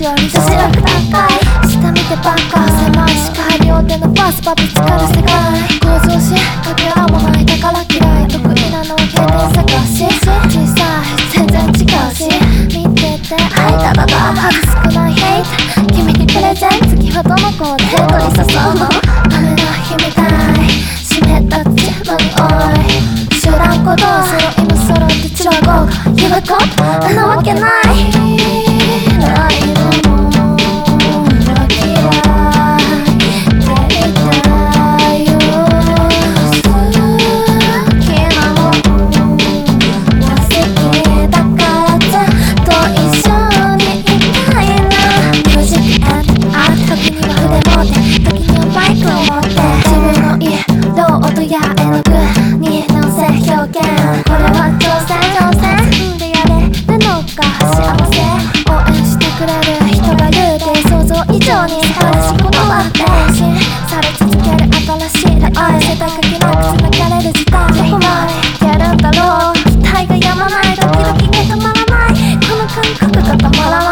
しを見せしろく高い下見てばっか狭い視界両手のパスパぶつかる世界向上しかけらもないだから嫌い得意なのは経験探し小さい全然違うし見ててはいただだ数少ないヘイト君にプレゼン次はどの子で取り誘うの雨の日みたい湿った土の匂い知らんこと揃いも揃って違う子が言うことなわけない以上に素晴らしいことだって更新され続ける新しい恋愛世代限りなく繋がれる時代どこまでいけるんだろう期待が止まないドキドキが止まらないこの感覚がたまらない